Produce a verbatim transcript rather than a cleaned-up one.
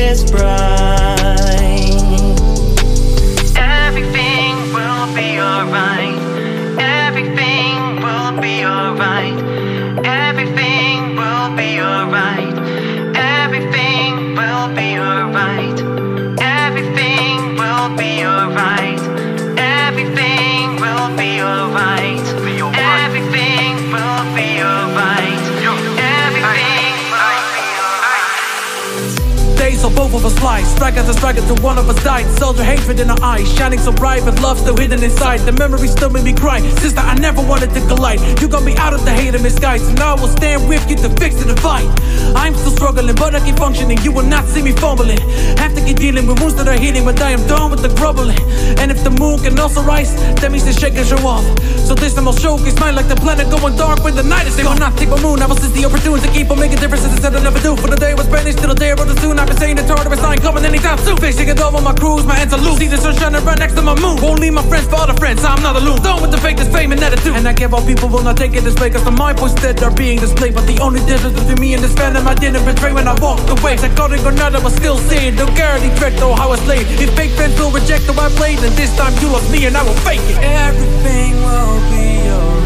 is bright. Everything will be alright. Everything will be alright. Everything will be alright. Everything will be alright. Everything will be alright. Everything will be alright. Everything will be alright. Everything will be alright. Days of both of us lie, strike after strike until one of us died. Soldier hatred in our eyes, shining so bright, but love still hidden inside. The memories still make me cry. Sister, I never wanted to collide. You got me out of the hate and misguide, so now I will stand with you to fix the divide. I'm still struggling, but I keep functioning. You will not see me fumbling. Have to keep dealing with wounds that are healing, but I am done with the grumbling. And if the moon can also rise, that means the shake can show off. So this time I'll showcase mine like the planet going dark when the night is gone. They will not take my moon, I will seize the opportunity to keep on making differences instead I never do. For the day was Spanish, till the day I wrote it soon. I've been saying it's hard, it's not coming anytime soon. Facing it over my cruise, my ends are loose. See the sun shining right next to my moon. Won't leave my friends for other friends, I'm not alone. Done with the fake, this fame and attitude. And I give all people will not take it this way, cause the mind points that are being displayed. But the only difference between me and this phantom, I didn't betray when I walked away. Psychotic or not, I was still seeing. Don't care any threat though how I slayed. If fake friends will reject how I played, then this time you lost me and I will fake it. Everything will be alright.